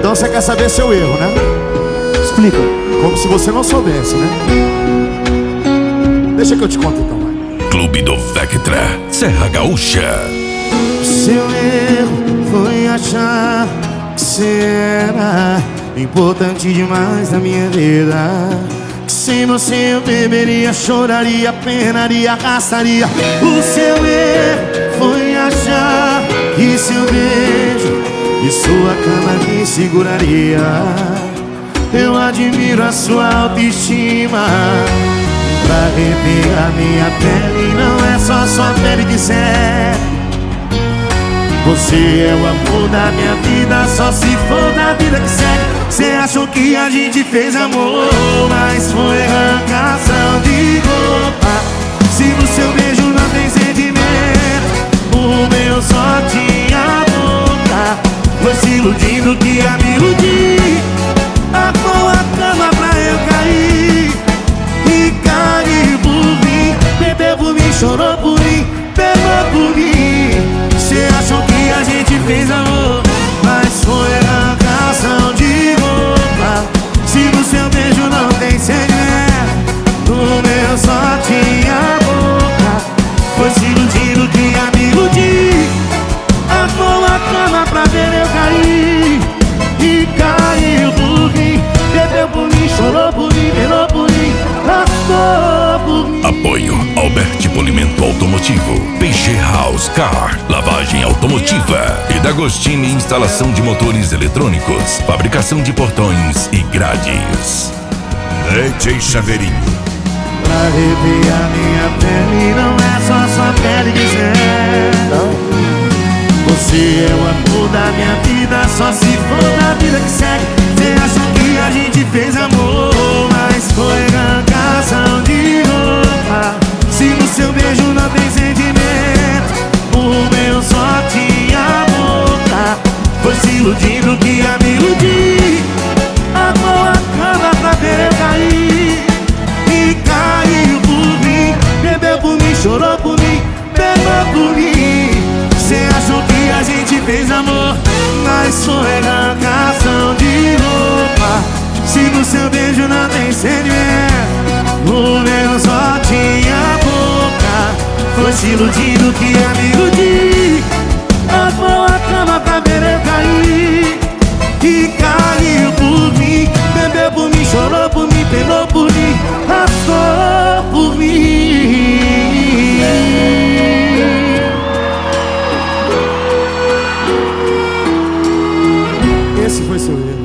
Então você quer saber seu erro, né? Explica. Como se você não soubesse, né? Deixa que eu te conto então, vai. Clube do Vectra, Serra Gaúcha. Seu erro foi achar que você era importante demais na minha vida. Que sem você eu beberia, choraria, penaria, gastaria. O seu erro foi achar que seu beijo e sua cama me seguraria. Eu admiro a sua autoestima. Pra arrepiar minha pele, não é só sua pele que serve. Você é o amor da minha vida, só se for da vida que segue. Cê achou que a gente fez amor, mas foi arrancação de roupa. Se no seu beijo não tem sentimento, o meu só tinha boca. Foi se iludindo que ia me iludir. Armou a cama pra eu cair e caiu por mim. Bebeu por mim, chorou por mim, pegou por mim. Cê achou que a gente fez amor, mas foi arrancação de roupa. Se no seu beijo não tem sentimento, no meu só tinha boca. Foi se iludindo que ia me iludir. Armou a cama pra ver eu cair e caiu por mim. Bebeu por mim, chorou por mim, pelou por mim, lascou por mim. Apoio Alberti Polimento Automotivo, PG House Car, lavagem automotiva e D'Agostini instalação de motores eletrônicos, fabricação de portões e grades. DJ Chaveirinho. Pra arrepiar minha pele, não é só sua pele que serve. Você é o amor da minha vida, só se for da vida que segue. Cê achou que a gente fez amor, mas foi arrancação de roupa. Se no seu beijo não tem sentimento, o meu só tinha boca. Foi se iludindo que ia me iludir. Armou a cama pra ver eu cair e caiu por mim. Bebeu por mim, chorou por mim, pegou por mim. Cê achou que a gente fez amor, mas foi arrancação de roupa. Se no seu beijo não tem sentimento, o meu só tinha boca. Foi se iludindo que ia me iludir. Armou a cama pra ver eu cair e caiu por mim. Bebeu por mim, chorou por mim, penou por mim, passou por mim. Esse foi seu erro.